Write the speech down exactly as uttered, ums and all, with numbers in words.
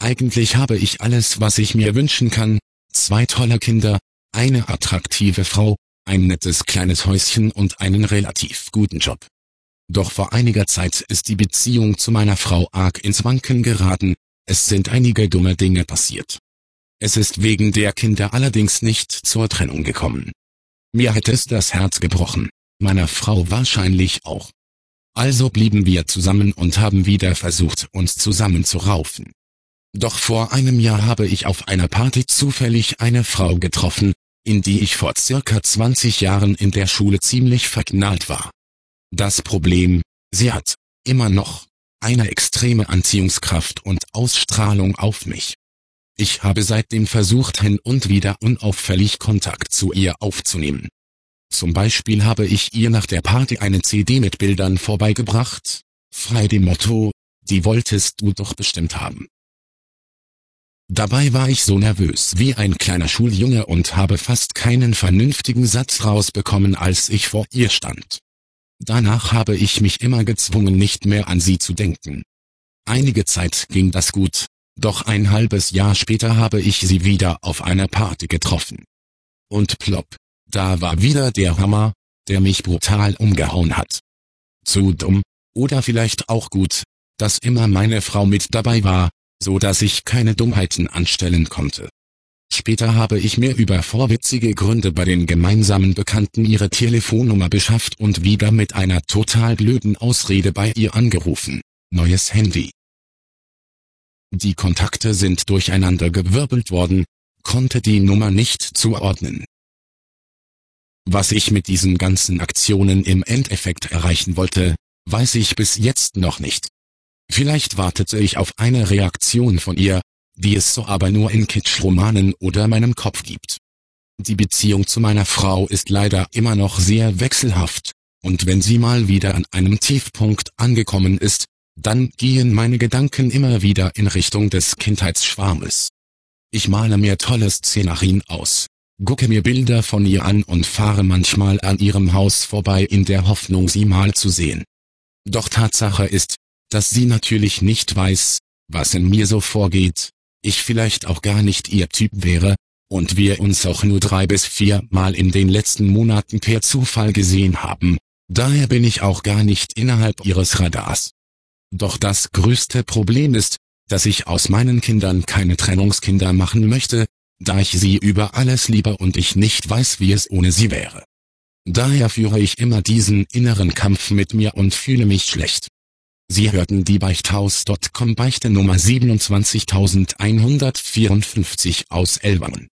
Eigentlich habe ich alles, was ich mir wünschen kann, zwei tolle Kinder, eine attraktive Frau, ein nettes kleines Häuschen und einen relativ guten Job. Doch vor einiger Zeit ist die Beziehung zu meiner Frau arg ins Wanken geraten, es sind einige dumme Dinge passiert. Es ist wegen der Kinder allerdings nicht zur Trennung gekommen. Mir hätte es das Herz gebrochen, meiner Frau wahrscheinlich auch. Also blieben wir zusammen und haben wieder versucht, uns zusammenzuraufen. Doch vor einem Jahr habe ich auf einer Party zufällig eine Frau getroffen, in die ich vor circa zwanzig Jahren in der Schule ziemlich verknallt war. Das Problem, sie hat, immer noch, eine extreme Anziehungskraft und Ausstrahlung auf mich. Ich habe seitdem versucht, hin und wieder unauffällig Kontakt zu ihr aufzunehmen. Zum Beispiel habe ich ihr nach der Party eine C D mit Bildern vorbeigebracht, frei dem Motto, die wolltest du doch bestimmt haben. Dabei war ich so nervös wie ein kleiner Schuljunge und habe fast keinen vernünftigen Satz rausbekommen, als ich vor ihr stand. Danach habe ich mich immer gezwungen, nicht mehr an sie zu denken. Einige Zeit ging das gut, doch ein halbes Jahr später habe ich sie wieder auf einer Party getroffen. Und plopp, da war wieder der Hammer, der mich brutal umgehauen hat. Zu dumm, oder vielleicht auch gut, dass immer meine Frau mit dabei war, so dass ich keine Dummheiten anstellen konnte. Später habe ich mir über vorwitzige Gründe bei den gemeinsamen Bekannten ihre Telefonnummer beschafft und wieder mit einer total blöden Ausrede bei ihr angerufen. Neues Handy. Die Kontakte sind durcheinandergewirbelt worden, konnte die Nummer nicht zuordnen. Was ich mit diesen ganzen Aktionen im Endeffekt erreichen wollte, weiß ich bis jetzt noch nicht. Vielleicht wartete ich auf eine Reaktion von ihr, die es so aber nur in Kitsch-Romanen oder meinem Kopf gibt. Die Beziehung zu meiner Frau ist leider immer noch sehr wechselhaft, und wenn sie mal wieder an einem Tiefpunkt angekommen ist, dann gehen meine Gedanken immer wieder in Richtung des Kindheitsschwarmes. Ich male mir tolle Szenarien aus, gucke mir Bilder von ihr an und fahre manchmal an ihrem Haus vorbei in der Hoffnung, sie mal zu sehen. Doch Tatsache ist, dass sie natürlich nicht weiß, was in mir so vorgeht, ich vielleicht auch gar nicht ihr Typ wäre, und wir uns auch nur drei bis vier Mal in den letzten Monaten per Zufall gesehen haben, daher bin ich auch gar nicht innerhalb ihres Radars. Doch das größte Problem ist, dass ich aus meinen Kindern keine Trennungskinder machen möchte, da ich sie über alles liebe und ich nicht weiß, wie es ohne sie wäre. Daher führe ich immer diesen inneren Kampf mit mir und fühle mich schlecht. Sie hörten die Beichthaus Punkt com Beichte Nummer siebenundzwanzigtausendeinhundertvierundfünfzig aus Ellwangen.